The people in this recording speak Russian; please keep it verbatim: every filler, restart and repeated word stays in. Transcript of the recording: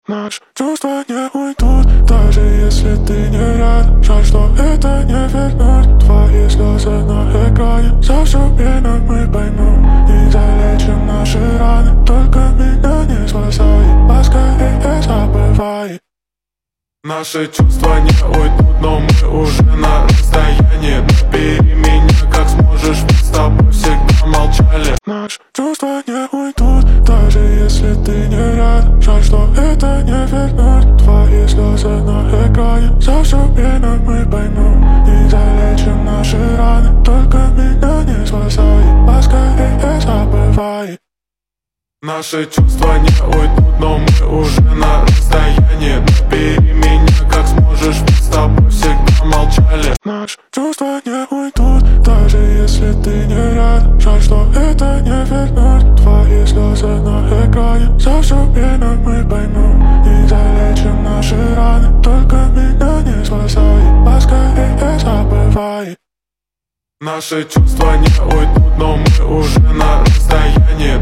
Наши чувства не уйдут, даже если ты не рядом. Жаль, что это не вернуть. Твои слезы на экране, за все время мы поймем. Не залечим наши раны, только меня не спасай, поскорее забывай. Наши чувства не уйдут, но мы уже на расстоянии. Набери меня как сможешь, мы с тобой всегда молчали. Наши чувства не уйдут, даже если ты не рядом. Жаль, что это не вернуть. Твои слезы на экране, за все время мы поймем. Не залечим наши раны, только меня не спасай, поскорее забывай. Наши чувства не уйдут, но мы уже на расстоянии. Набери меня как сможешь, мы с тобой всегда молчали. Наши чувства не уйдут, даже если ты не рядом. Жаль, что это не вернуть. Твои слезы на экране, за все время мы поймем. Не залечим наши раны, только меня не спасай, поскорее забывай. Наши чувства не уйдут, но мы уже на расстоянии.